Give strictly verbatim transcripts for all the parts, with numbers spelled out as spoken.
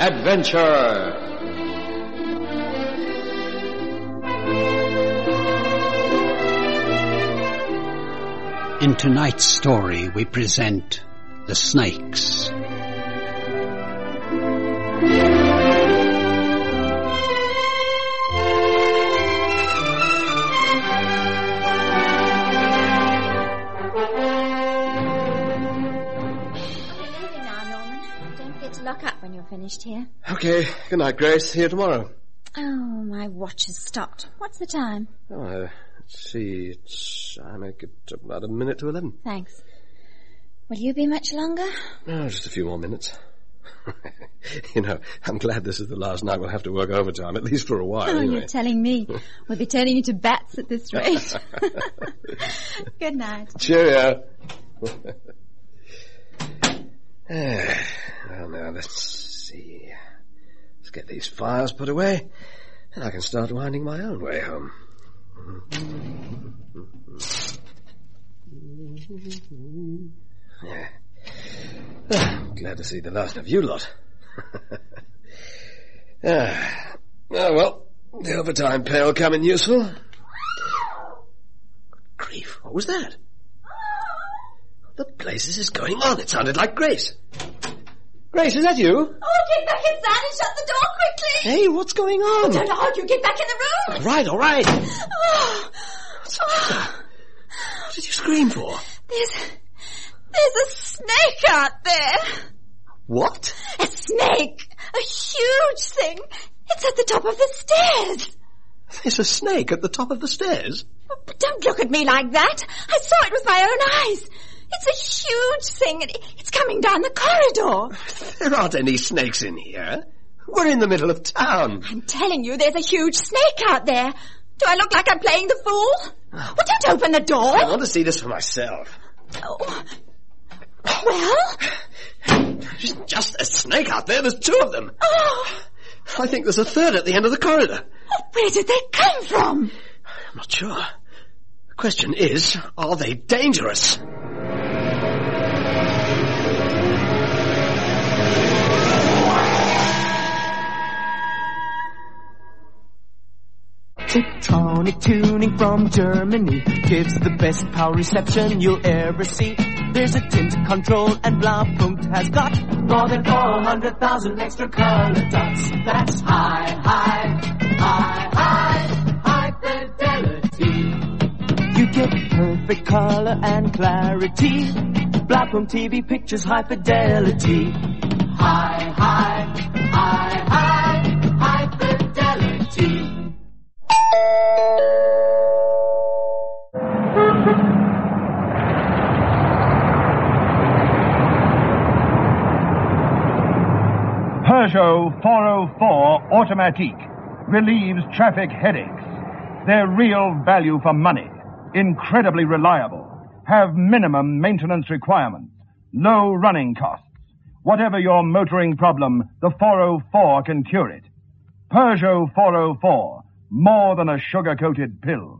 adventure. In tonight's story, we present The Snakes. Lock up when you're finished here. Okay, good night, Grace. See you tomorrow. Oh, my watch has stopped. What's the time? Oh, uh, let's see. It's, I make it about a minute to eleven. Thanks. Will you be much longer? Oh, just a few more minutes. You know, I'm glad this is the last night we'll have to work overtime, at least for a while. Oh, anyway. You're telling me. We'll be turning into bats at this rate. Good night. Cheerio. Well, now, let's see. Let's get these fires put away, and I can start winding my own way home. Yeah. I'm glad to see the last of you lot. ah. Oh, well, the overtime pay will come in useful. Grief, what was that? The blazes is going on. It sounded like Grace. Grace, is that you? Oh, get back inside and shut the door quickly. Hey, what's going on? I don't know how you get back in the room. All right, all right. Oh. What's the matter? What did you scream for? There's, there's a snake out there. What? A snake. A huge thing. It's at the top of the stairs. There's a snake at the top of the stairs? But don't look at me like that. I saw it with my own eyes. It's a huge thing, and it's coming down the corridor. There aren't any snakes in here. We're in the middle of town. I'm telling you, there's a huge snake out there. Do I look like I'm playing the fool? Oh. Well, don't open the door. I want to see this for myself. Oh. Well? There's just a snake out there. There's two of them. Oh. I think there's a third at the end of the corridor. Where did they come from? I'm not sure. The question is, are they dangerous? Tiptronic tuning from Germany gives the best power reception you'll ever see. There's a tint control and Blaupunkt has got more than four hundred thousand extra color dots. That's high, high, high, high, high fidelity. You get perfect color and clarity. Blaupunkt T V pictures high fidelity. High, high, high, high, high fidelity. Peugeot four oh four Automatique relieves traffic headaches. They're real value for money, incredibly reliable, have minimum maintenance requirements, low running costs. Whatever your motoring problem, the four oh four can cure it. Peugeot four oh four, more than a sugar-coated pill.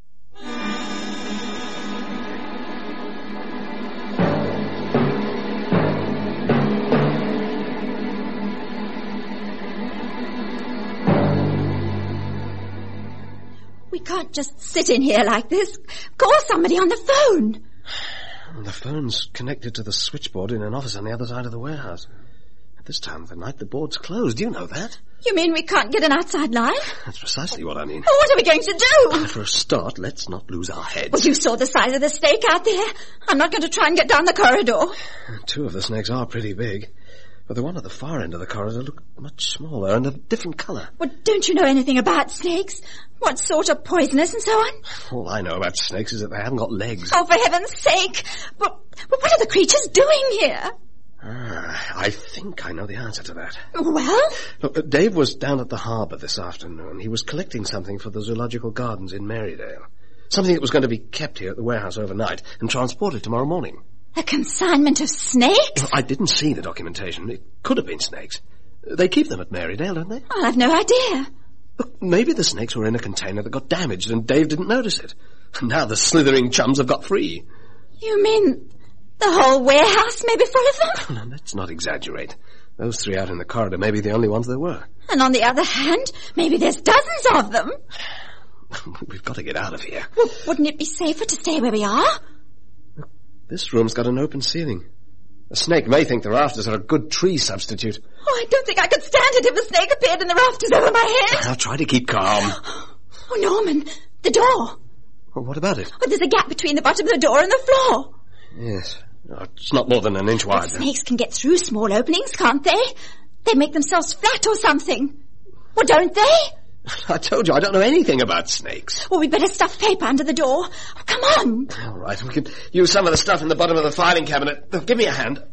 We can't just sit in here like this. Call somebody on the phone. The phone's connected to the switchboard in an office on the other side of the warehouse. At this time of the night, the board's closed. You know that. You mean we can't get an outside line? That's precisely what I mean. Well, what are we going to do? For a start, let's not lose our heads. Well, you saw the size of the snake out there. I'm not going to try and get down the corridor. Two of the snakes are pretty big. But the one at the far end of the corridor looked much smaller and a different colour. Well, don't you know anything about snakes? What sort are poisonous and so on? All I know about snakes is that they haven't got legs. Oh, for heaven's sake! But, but what are the creatures doing here? Ah, I think I know the answer to that. Well? Look, Dave was down at the harbour this afternoon. He was collecting something for the Zoological Gardens in Marydale. Something that was going to be kept here at the warehouse overnight and transported tomorrow morning. A consignment of snakes? I didn't see the documentation. It could have been snakes. They keep them at Marydale, don't they? Well, I've no idea. Look, maybe the snakes were in a container that got damaged and Dave didn't notice it. Now the slithering chums have got free. You mean the whole warehouse may be full of them? No, let's not exaggerate. Those three out in the corridor may be the only ones there were. And on the other hand, maybe there's dozens of them. We've got to get out of here. Well, wouldn't it be safer to stay where we are? This room's got an open ceiling. A snake may think the rafters are a good tree substitute. Oh, I don't think I could stand it if a snake appeared in the rafters over my head. I'll try to keep calm. Oh, Norman, the door. Well, what about it? Oh, there's a gap between the bottom of the door and the floor. Yes. Oh, it's not more than an inch wide. But snakes can get through small openings, can't they? They make themselves flat or something. Well, don't they? I told you, I don't know anything about snakes. Well, we'd better stuff paper under the door. Oh, come on. All right, we can use some of the stuff in the bottom of the filing cabinet. Oh, give me a hand.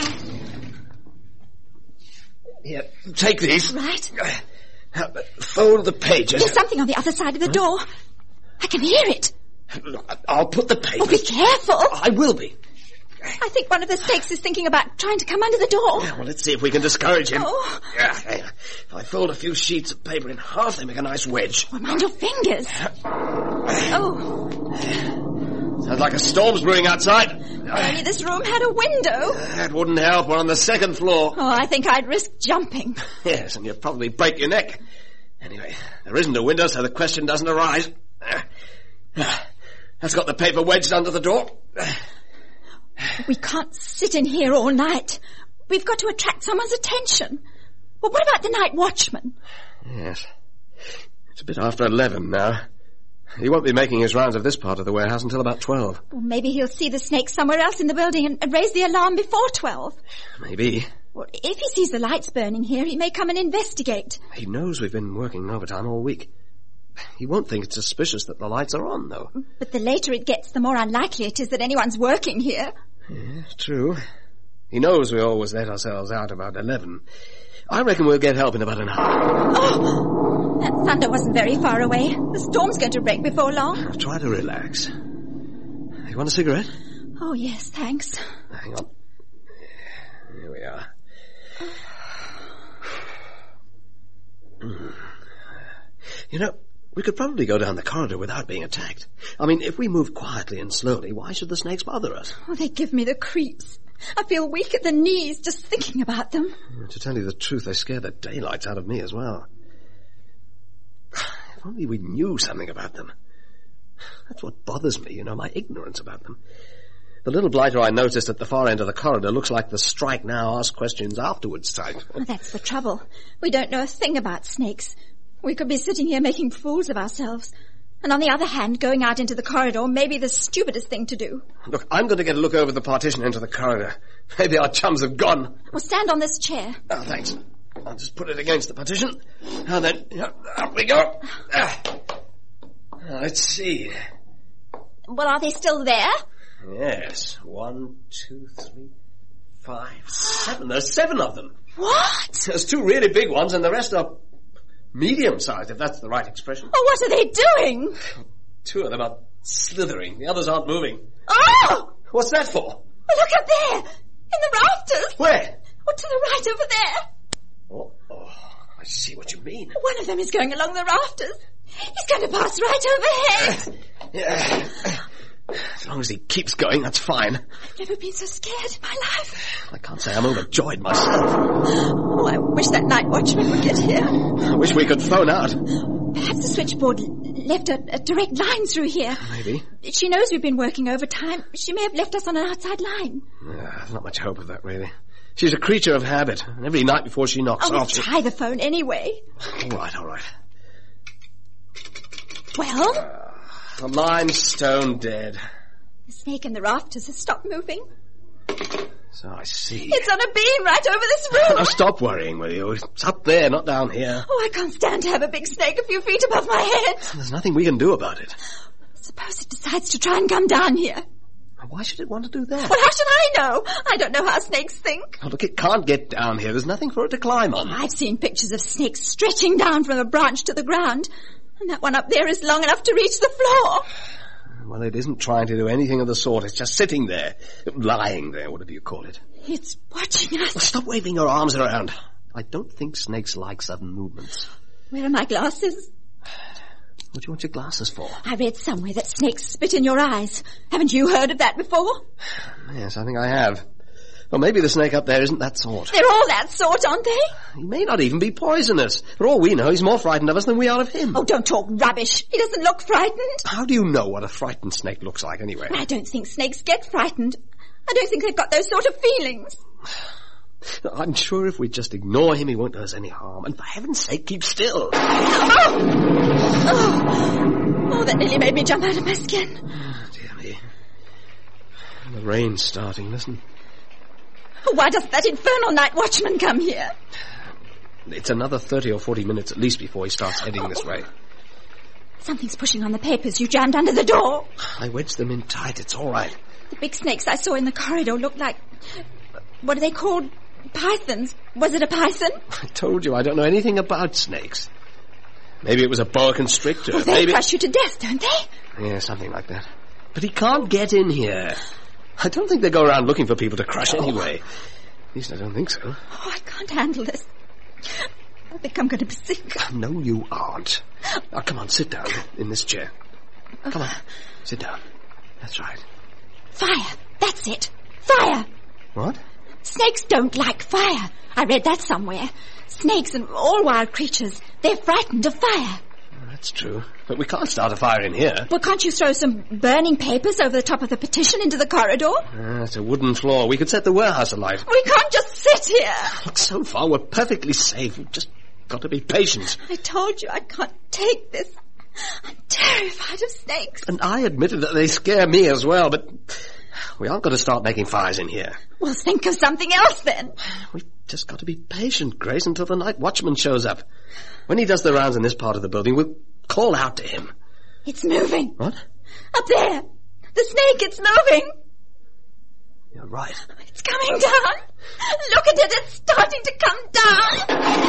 Here, take these. Right. Uh, fold the pages. There's something on the other side of the huh? door. I can hear it. Look, I'll put the papers. Oh, be careful. I will be. I think one of the snakes is thinking about trying to come under the door. Yeah, well, let's see if we can discourage him. Oh. Yeah, yeah. If I fold a few sheets of paper in half, they make a nice wedge. Well, mind your fingers. Oh. Sounds like a storm's brewing outside. Only this room had a window. That wouldn't help. We're on the second floor. Oh, I think I'd risk jumping. Yes, and you'd probably break your neck. Anyway, there isn't a window, so the question doesn't arise. That's got the paper wedged under the door. We can't sit in here all night. We've got to attract someone's attention. Well, what about the night watchman? Yes. It's a bit after eleven now. He won't be making his rounds of this part of the warehouse until about twelve. Well, maybe he'll see the snake somewhere else in the building and, and raise the alarm before twelve. Maybe. Well, if he sees the lights burning here, he may come and investigate. He knows we've been working overtime all week. He won't think it's suspicious that the lights are on, though. But the later it gets, the more unlikely it is that anyone's working here. Yeah, true. He knows we always let ourselves out about eleven. I reckon we'll get help in about an hour. Oh! That thunder wasn't very far away. The storm's going to break before long. I'll try to relax. You want a cigarette? Oh, yes, thanks. Hang on. Here we are. You know, we could probably go down the corridor without being attacked. I mean, if we move quietly and slowly, why should the snakes bother us? Oh, they give me the creeps. I feel weak at the knees just thinking about them. To tell you the truth, they scare the daylights out of me as well. If only we knew something about them. That's what bothers me, you know, my ignorance about them. The little blighter I noticed at the far end of the corridor looks like the strike now, ask questions afterwards type. Oh, that's the trouble. We don't know a thing about snakes. We could be sitting here making fools of ourselves. And on the other hand, going out into the corridor may be the stupidest thing to do. Look, I'm going to get a look over the partition into the corridor. Maybe our chums have gone. Well, stand on this chair. Oh, thanks. I'll just put it against the partition. And then, up we go. Ah. Let's see. Well, are they still there? Yes. One, two, three, five, seven. There's seven of them. What? There's two really big ones and the rest are medium-sized, if that's the right expression. Oh, what are they doing? Two of them are slithering. The others aren't moving. Oh! What's that for? Oh, look up there! In the rafters! Where? Oh, to the right over there. Oh, oh, I see what you mean. One of them is going along the rafters. He's going to pass right overhead. Uh, yeah. As long as he keeps going, that's fine. I've never been so scared in my life. I can't say I'm overjoyed myself. Oh, I wish that night watchman would get here. I wish we could phone out. Perhaps the switchboard left a, a direct line through here. Maybe. She knows we've been working overtime. She may have left us on an outside line. Yeah, not much hope of that, really. She's a creature of habit, and every night before she knocks oh, off... We'll try the phone anyway. All right, all right. Well? Uh, the line's stone dead. The snake in the rafters has stopped moving. So I see. It's on a beam right over this room. Now stop worrying, will you? It's up there, not down here. Oh, I can't stand to have a big snake a few feet above my head. There's nothing we can do about it. Suppose it decides to try and come down here. Why should it want to do that? Well, how should I know? I don't know how snakes think. Oh, look, it can't get down here. There's nothing for it to climb on. I've seen pictures of snakes stretching down from a branch to the ground. And that one up there is long enough to reach the floor. Well, it isn't trying to do anything of the sort. It's just sitting there. Lying there, whatever you call it. It's watching us. Well, stop waving your arms around. I don't think snakes like sudden movements. Where are my glasses? What do you want your glasses for? I read somewhere that snakes spit in your eyes. Haven't you heard of that before? Yes, I think I have. Or maybe the snake up there isn't that sort. They're all that sort, aren't they? He may not even be poisonous. For all we know, he's more frightened of us than we are of him. Oh, don't talk rubbish. He doesn't look frightened. How do you know what a frightened snake looks like, anyway? I don't think snakes get frightened. I don't think they've got those sort of feelings. I'm sure if we just ignore him, he won't do us any harm. And for heaven's sake, keep still. Oh, oh. oh that nearly made me jump out of my skin. Oh, dear me. The rain's starting, listen. Why doesn't that infernal night watchman come here? It's another thirty or forty minutes at least before he starts heading oh. this way. Something's pushing on the papers you jammed under the door. I wedged them in tight. It's all right. The big snakes I saw in the corridor looked like... What are they called? Pythons. Was it a python? I told you I don't know anything about snakes. Maybe it was a boa constrictor. Well, they Maybe... crush you to death, don't they? Yeah, something like that. But he can't get in here. I don't think they go around looking for people to crush oh. anyway. At least I don't think so. Oh, I can't handle this. I think I'm going to be sick. No, you aren't. Now, come on, sit down in this chair. Come on, sit down. That's right. Fire. That's it. Fire. What? Snakes don't like fire. I read that somewhere. Snakes and all wild creatures, they're frightened of fire. That's true. But we can't start a fire in here. Well, can't you throw some burning papers over the top of the petition into the corridor? Ah, it's a wooden floor. We could set the warehouse alight. We can't just sit here. Look, so far we're perfectly safe. We've just got to be patient. I told you I can't take this. I'm terrified of snakes. And I admitted that they scare me as well, but we aren't going to start making fires in here. Well, think of something else then. We've just got to be patient, Grace, until the night watchman shows up. When he does the rounds in this part of the building, we'll call out to him. It's moving. What? Up there. The snake, it's moving. You're right. It's coming down. Look at it. It's starting to come down.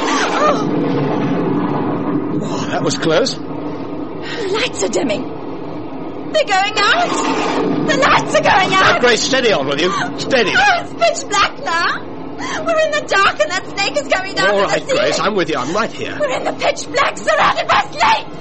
Oh, oh that was close. The lights are dimming. They're going out. The lights are going out. Now, Grace, steady on with you. Steady. Oh, it's pitch black now. We're in the dark and that snake is coming down. All right, Grace, I'm with you. I'm right here. We're in the pitch black, surrounded by snakes.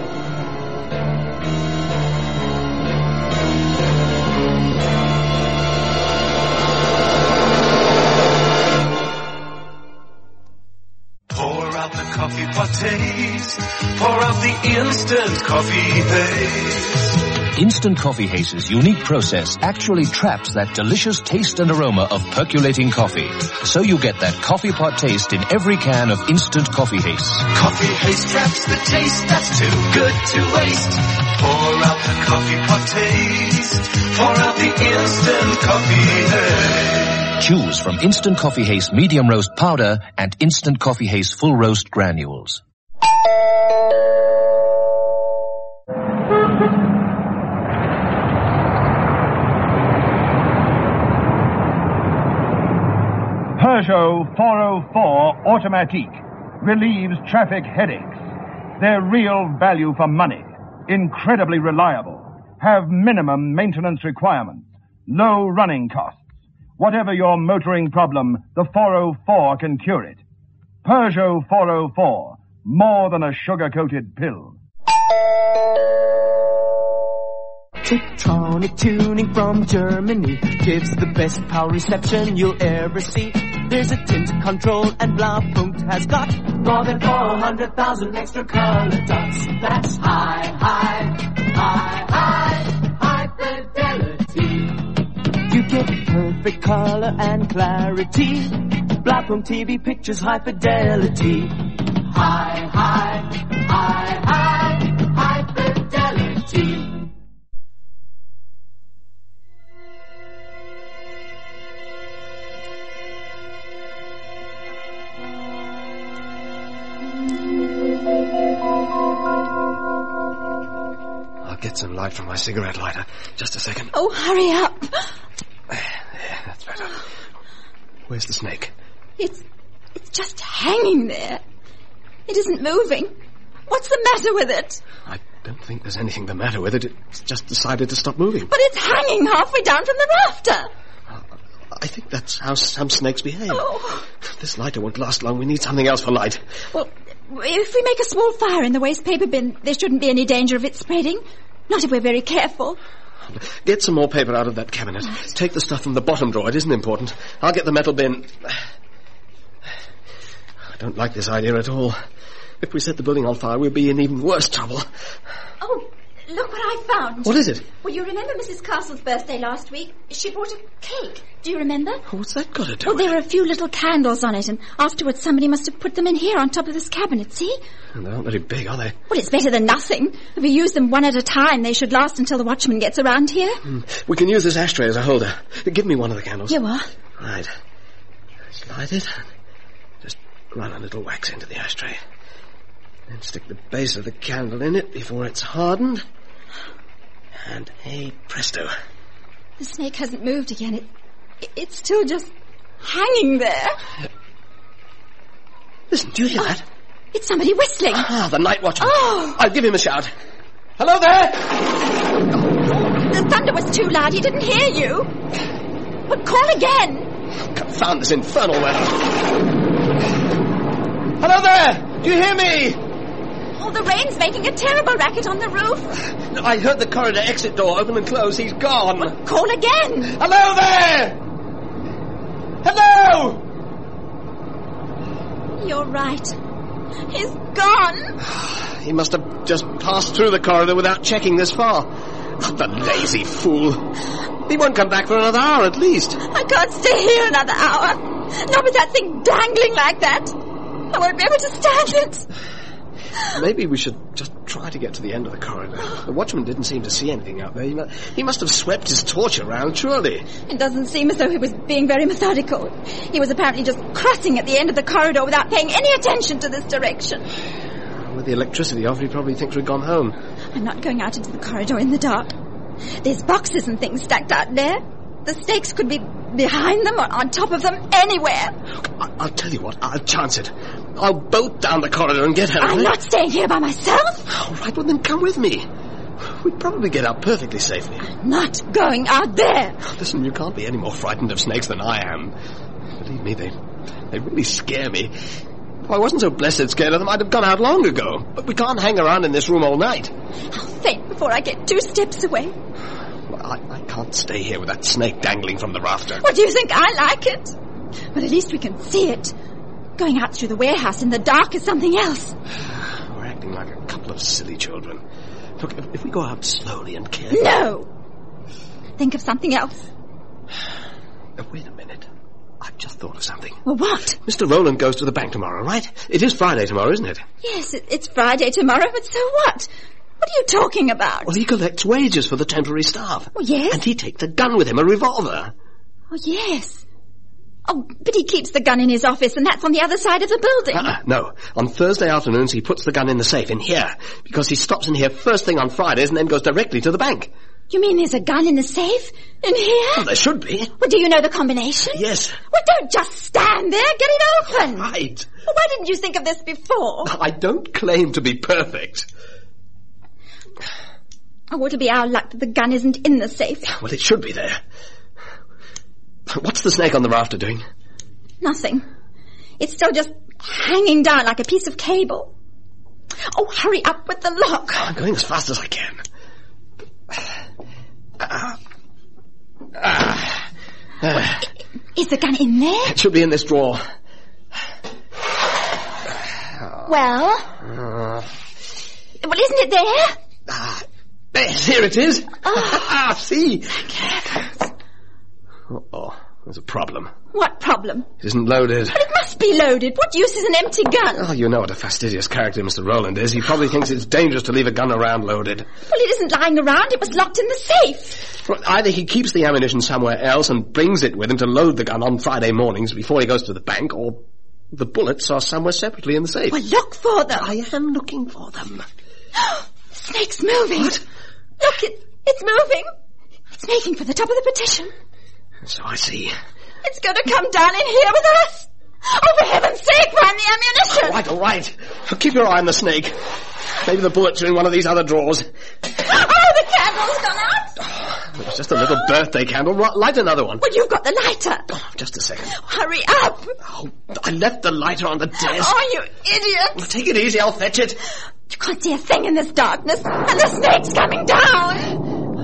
Pour out the coffee parties. Pour out the instant coffee haze. Instant Coffee Haze's unique process actually traps that delicious taste and aroma of percolating coffee. So you get that coffee pot taste in every can of Instant Coffee Haze. Coffee Haze traps the taste that's too good to waste. Pour out the coffee pot taste. Pour out the Instant Coffee Haze. Choose from Instant Coffee Haze Medium Roast Powder and Instant Coffee Haze Full Roast Granules. Peugeot four oh four Automatique relieves traffic headaches. They're real value for money, incredibly reliable, have minimum maintenance requirements, low running costs. Whatever your motoring problem, the four oh four can cure it. Peugeot four oh four, more than a sugar-coated pill. Tiptronic tuning from Germany gives the best power reception you'll ever see. There's a tint control and Blaupunkt has got more than four hundred thousand extra color dots. That's high, high, high, high, high fidelity. You get perfect color and clarity. Blaupunkt T V pictures high fidelity. High, high, high, high, high fidelity. I'll get some light from my cigarette lighter. Just a second. Oh, hurry up. There, that's better. Where's the snake? It's, it's just hanging there. It isn't moving. What's the matter with it? I don't think there's anything the matter with it. It's just decided to stop moving. But it's hanging halfway down from the rafter. Uh, I think that's how some snakes behave. Oh. This lighter won't last long. We need something else for light. Well, if we make a small fire in the waste paper bin, there shouldn't be any danger of it spreading. Not if we're very careful. Get some more paper out of that cabinet. Right. Take the stuff from the bottom drawer. It isn't important. I'll get the metal bin. I don't like this idea at all. If we set the building on fire, we'll be in even worse trouble. Oh, look what I found. What is it? Well, you remember Missus Castle's birthday last week? She brought a cake. Do you remember? What's that got to do Well, with there it? were a few little candles on it, and afterwards somebody must have put them in here on top of this cabinet, see? They aren't very big, are they? Well, it's better than nothing. If we use them one at a time, they should last until the watchman gets around here. Mm. We can use this ashtray as a holder. Give me one of the candles. Here you are. Right. Just light it. Just run a little wax into the ashtray. Then stick the base of the candle in it before it's hardened. And hey, presto. The snake hasn't moved again. It, it's still just hanging there. Listen, do you hear oh, that? It's somebody whistling. Ah, the night watchman. Oh. I'll give him a shout. Hello there! The thunder was too loud. He didn't hear you. But call again. Confound this infernal weather. Hello there! Do you hear me? Oh, the rain's making a terrible racket on the roof. No, I heard the corridor exit door open and close. He's gone. Well, call again. Hello there! Hello! You're right. He's gone. He must have just passed through the corridor without checking this far. Oh, the lazy fool. He won't come back for another hour at least. I can't stay here another hour. Not with that thing dangling like that. I won't be able to stand it. Maybe we should just try to get to the end of the corridor. The watchman didn't seem to see anything out there. He, mu- he must have swept his torch around, surely. It doesn't seem as though he was being very methodical. He was apparently just crossing at the end of the corridor without paying any attention to this direction. With the electricity off, he probably thinks we've gone home. I'm not going out into the corridor in the dark. There's boxes and things stacked out there. The snakes could be behind them or on top of them, anywhere. Look, I- I'll tell you what, I'll chance it. I'll bolt down the corridor and get her. I'm not staying here by myself. All right, well then come with me. We'd probably get out perfectly safely. I'm not going out there. Listen, you can't be any more frightened of snakes than I am. Believe me, they, they really scare me. If I wasn't so blessed scared of them, I'd have gone out long ago. But we can't hang around in this room all night. I'll faint before I get two steps away. Well, I, I can't stay here with that snake dangling from the rafter. What do you think? I like it. But at least we can see it. Going out through the warehouse in the dark is something else. We're acting like a couple of silly children. Look, if, if we go out slowly and carefully... No! Think of something else. Oh, wait a minute. I've just thought of something. Well, what? Mister Rowland goes to the bank tomorrow, right? It is Friday tomorrow, isn't it? Yes, it, it's Friday tomorrow, but so what? What are you talking about? Well, he collects wages for the temporary staff. Oh, yes? And he takes a gun with him, a revolver. Oh, yes. Oh, but he keeps the gun in his office, and that's on the other side of the building. Uh-uh, no. On Thursday afternoons, he puts the gun in the safe in here, because he stops in here first thing on Fridays and then goes directly to the bank. You mean there's a gun in the safe? In here? Well, there should be. Well, do you know the combination? Yes. Well, don't just stand there. Get it open. Right. Well, why didn't you think of this before? I don't claim to be perfect. Oh, it'll be our luck that the gun isn't in the safe. Well, it should be there. What's the snake on the rafter doing? Nothing. It's still just hanging down like a piece of cable. Oh, hurry up with the lock. I'm going as fast as I can. Uh, uh, uh, Is the gun in there? it should be in this drawer. Well? Uh, Well, isn't it there? Ah, yes, here it is. Oh. See? Careful. Uh-oh, there's a problem. What problem? It isn't loaded. But it must be loaded. What use is an empty gun? Oh, you know what a fastidious character Mister Rowland is. He probably thinks it's dangerous to leave a gun around loaded. Well, it isn't lying around. It was locked in the safe. Well, either he keeps the ammunition somewhere else and brings it with him to load the gun on Friday mornings before he goes to the bank, or the bullets are somewhere separately in the safe. Well, look for them. I am looking for them. The snake's moving. What? Look, it, it's moving. It's making for the top of the petition. So I see. It's going to come down in here with us. Oh, for heaven's sake, find the ammunition. All right, all right. Keep your eye on the snake. Maybe the bullets are in one of these other drawers. Oh, the candle's gone out. Oh, it was just a little birthday candle. Light another one. Well, you've got the lighter. Oh, just a second. Hurry up. Oh, I left the lighter on the desk. Oh, you idiot. Take it easy, I'll fetch it. You can't see a thing in this darkness, and the snake's coming down. I left the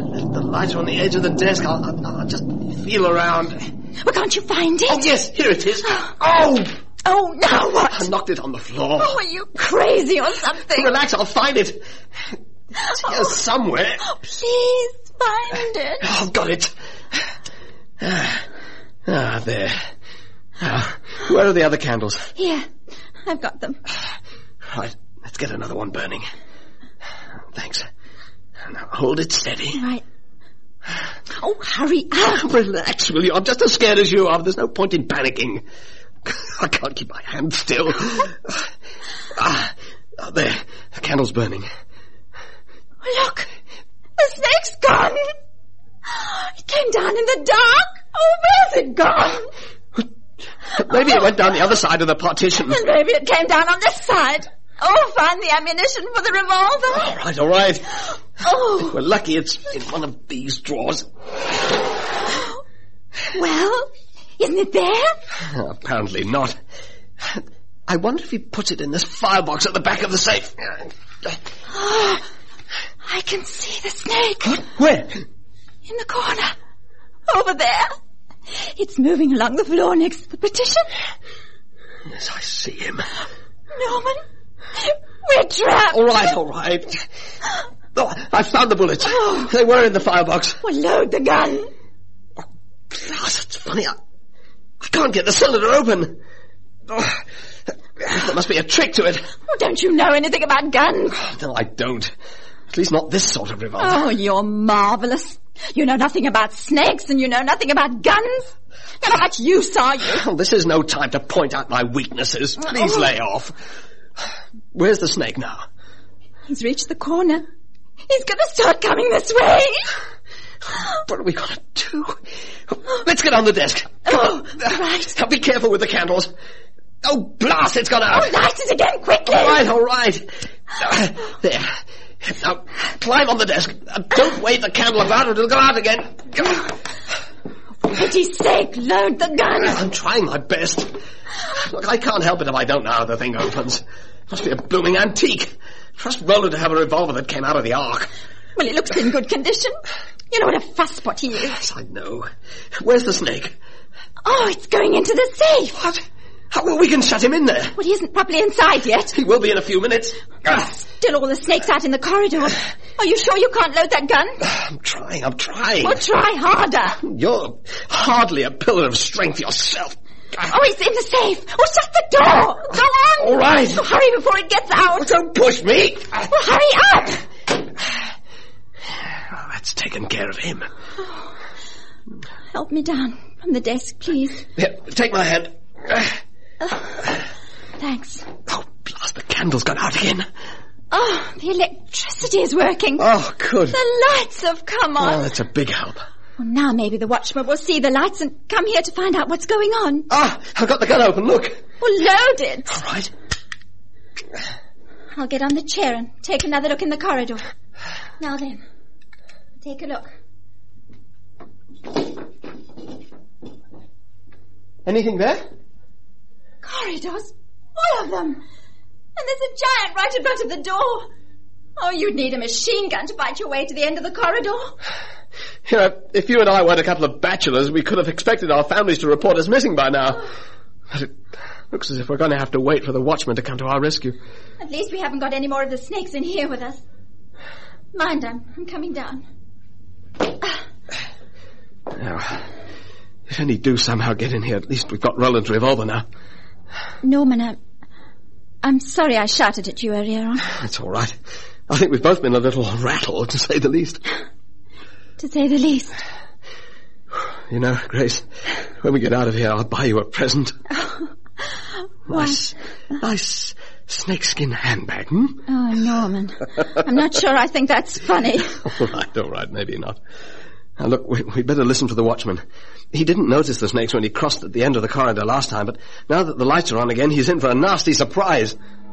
lights are on the edge of the desk. I'll, I'll, I'll just feel around. Well, can't you find it? Oh, yes, here it is. Oh! Oh, now what? I knocked it on the floor. Oh, are you crazy or something? Relax, I'll find it. It's here Oh. somewhere. Oh, please, find it. Oh, I've got it. Ah, ah there. Ah, where are the other candles? Here, I've got them. Right, let's get another one burning. Thanks. Now hold it steady. Right. Oh, hurry up. Relax, will you? I'm just as scared as you are. There's no point in panicking. I can't keep my hand still. Ah, ah, there. The candle's burning. Look, the snake's gone. It came down in the dark. Oh, where's it gone? Maybe it went down the other side of the partition. And maybe it came down on this side. Oh, find the ammunition for the revolver. All right, all right. Oh. We're lucky it's in one of these drawers. Well, isn't it there? Apparently not. I wonder if he puts it in this firebox at the back of the safe. Oh, I can see the snake. Where? In the corner. Over there. It's moving along the floor next to the partition. Yes, I see him. Norman, we're trapped. All right, all right. Oh, I found the bullets. Oh. They were in the firebox. Well, load the gun. Oh, gosh, it's funny. I, I can't get the cylinder open. Oh, there must be a trick to it. Oh, don't you know anything about guns? No, I don't. At least not this sort of revolver. Oh, you're marvelous. You know nothing about snakes and you know nothing about guns. And how much use are you? Oh, this is no time to point out my weaknesses. Please Oh. lay off. Where's the snake now? He's reached the corner. He's going to start coming this way. What are we going to do? Let's get on the desk. Oh, right. Now be careful with the candles. Oh, blast, it's gone out. Oh, light it again, quickly. All right, all right. Uh, there. Now, climb on the desk. Uh, don't wave the candle about or it'll go out again. For pity's sake, load the gun. I'm trying my best. Look, I can't help it if I don't know how the thing opens. Must be a blooming antique. Trust Roller to have a revolver that came out of the Ark. Well, it looks in good condition. You know what a fusspot he is. Yes, I know. Where's the snake? Oh, it's going into the safe. What? How, well, we can shut him in there. Well, he isn't properly inside yet. He will be in a few minutes. Ah, Still all the snakes out in the corridor. Are you sure you can't load that gun? I'm trying, I'm trying. Well, try harder. You're hardly a pillar of strength yourself. Oh, he's in the safe. Oh, shut the door. Go on. All right. Oh, hurry before it gets out. Don't push me. Well, hurry up. Oh, that's taken care of him. Help me down from the desk, please. Here, take my hand. Uh, thanks. Oh, blast, the candle's gone out again. Oh, the electricity is working. Oh, good. The lights have come on. Oh, that's a big help. Well, now maybe the watchman will see the lights and come here to find out what's going on. Ah, I've got the gun open, look. Well, load it. All right. I'll get on the chair and take another look in the corridor. Now then, take a look. Anything there? Corridors, all of them. And there's a giant right in front of the door. Oh, you'd need a machine gun to fight your way to the end of the corridor. You know, if you and I weren't a couple of bachelors, we could have expected our families to report us missing by now. But it looks as if we're going to have to wait for the watchman to come to our rescue. At least we haven't got any more of the snakes in here with us. Mind, I'm, I'm coming down. Now, if any do somehow get in here, at least we've got Roland's revolver now. Norman, I'm, I'm sorry I shouted at you earlier on. It's all right. I think we've both been a little rattled, to say the least. To say the least. You know, Grace, when we get out of here, I'll buy you a present. Oh, nice, nice snakeskin handbag, hmm? Oh, Norman. I'm not sure I think that's funny. All right, all right, maybe not. Now, look, we, we'd better listen for the watchman. He didn't notice the snakes when he crossed at the end of the corridor last time, but now that the lights are on again, he's in for a nasty surprise.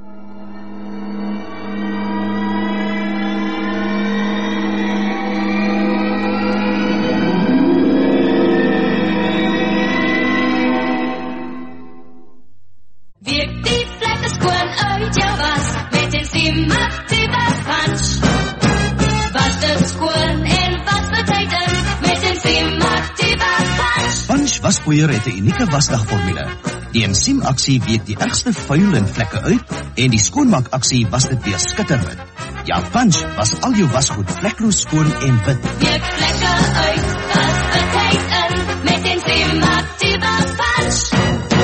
Wirkt die Flatteskuren euch ja was mit den sieben Aktivas Punch. Was das Skuren in was beträgt waspoeier het 'n unieke wasdagformule. Die ensiem-aksie week die ergste vuil en vlekke uit en die skoonmaak-aksie was dit weer skitterwit. Ja, Punch was al jou wasgoed vlekloos skoon en wit. Week vlekke uit, was betyds in, met ensiem aktieve Punch.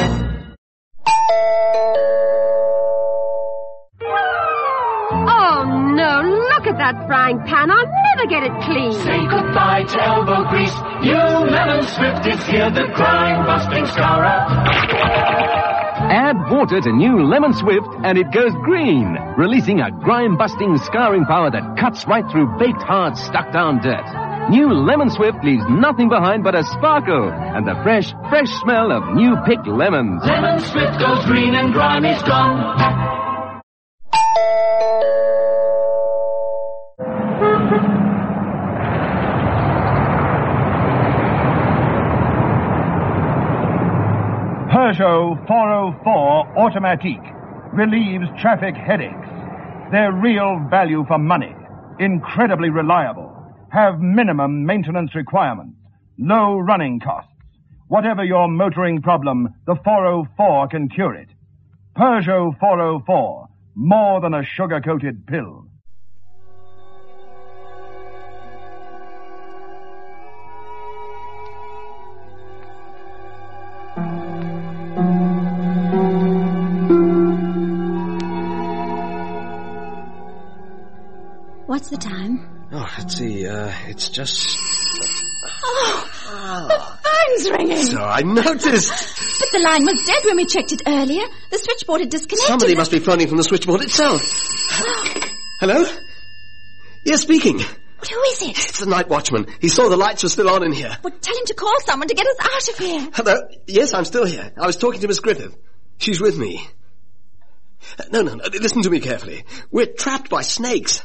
Oh no, look at that frying pan. I'll never get it clean. Say goodbye to elbow grease. New Lemon Swift is here, the grime-busting scourer. Add water to new Lemon Swift and it goes green, releasing a grime-busting scouring power that cuts right through baked hard, stuck-down dirt. New Lemon Swift leaves nothing behind but a sparkle and the fresh, fresh smell of new picked lemons. Lemon Swift goes green and grime is gone. Peugeot four oh four Automatique relieves traffic headaches. They're real value for money, incredibly reliable, have minimum maintenance requirements, low running costs. Whatever your motoring problem, the four oh four can cure it. Peugeot four oh four, more than a sugar-coated pill. What's the time? Oh, let's see, uh, it's just... Oh, oh, the phone's ringing. So I noticed. But the line was dead when we checked it earlier. The switchboard had disconnected. Somebody must be phoning from the switchboard itself. Hello? Yes, speaking. Who is it? It's the night watchman. He saw the lights were still on in here. Well, tell him to call someone to get us out of here. Hello? Yes, I'm still here. I was talking to Miss Griffith. She's with me. No, no, no, listen to me carefully. We're trapped by snakes.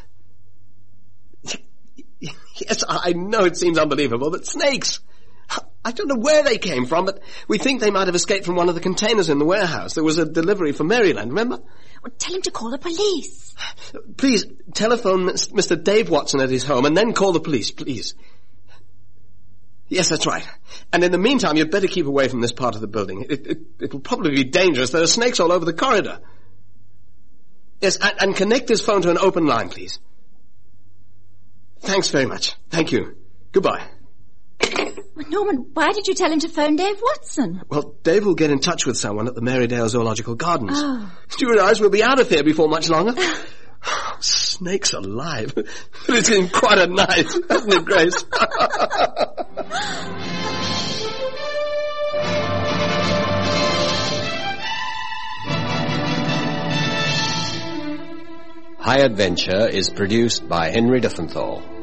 Yes, I know it seems unbelievable, but snakes. I don't know where they came from, but we think they might have escaped from one of the containers in the warehouse. There was a delivery from Maryland, remember? Well, tell him to call the police. Please, telephone Mister Dave Watson at his home and then call the police, please. Yes, that's right. And in the meantime, you'd better keep away from this part of the building. It, it, it'll probably be dangerous. There are snakes all over the corridor. Yes, and, and connect this phone to an open line, please. Thanks very much. Thank you. Goodbye. Well, Norman, why did you tell him to phone Dave Watson? Well, Dave will get in touch with someone at the Marydale Zoological Gardens. Oh. Do you realize we'll be out of here before much longer? Oh, snakes alive. It's been quite a night, hasn't it, Grace? High Adventure is produced by Henry Diffenthal.